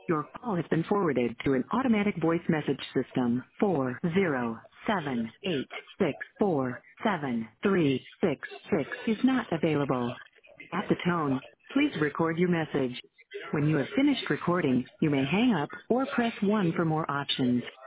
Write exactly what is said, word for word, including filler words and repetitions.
Your call has been forwarded to an automatic voice message system. Four zero seven eight six four seven three six six is not available. At the tone, please record your message. When you have finished recording, you may hang up or press one for more options.